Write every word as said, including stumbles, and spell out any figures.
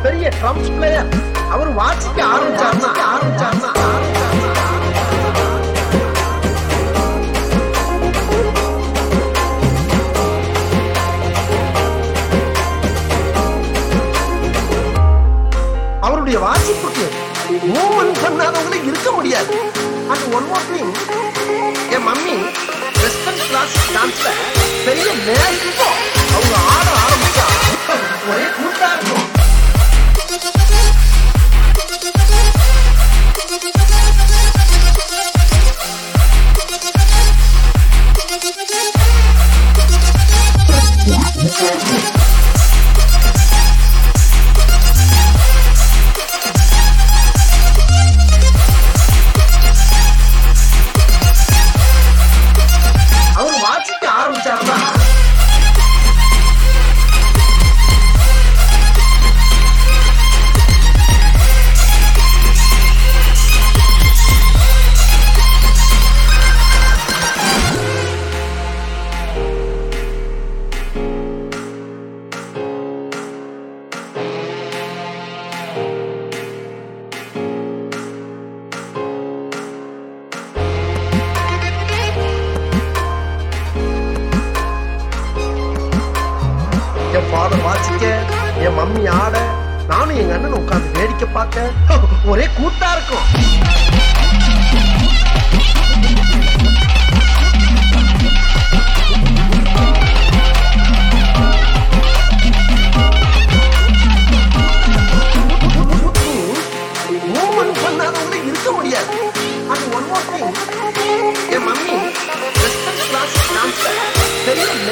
பெரிய drums player. அவர் வாசிக்க ஆரம்பிச்சாருன்னா ஆரம்பிச்சாருன்னா அவருடைய வாசிப்புக்கு மூவ்மெண்ட் பண்ணாதவங்களே இருக்க முடியாது. அண்ட் ஒன் மோர் திங், என் மம்மி வெஸ்டர்ன் கிளாசிக் டான்ஸ்ல பெரிய மேல்கோ அவங்க ஆட ஆரம்பிச்சா ஒரே கூட்டா இருக்கும். அவர் வாசிக்க ஆரம்பிச்சாருன்னா என் ஃபாதர் வாசிக்க, என் மம்மி ஆட, நானும் எங்க அண்ணன் உட்காந்து வேடிக்கை பார்க்க ஒரே கூட்டா இருக்கும். மூவ்மெண்ட் பண்ணாதவங்களே இருக்க முடியாது. அது ஒன் மோர் திங், என் மம்மி வெஸ்டர்ன் கிளாசிக் டான்ஸ்ல பெரிய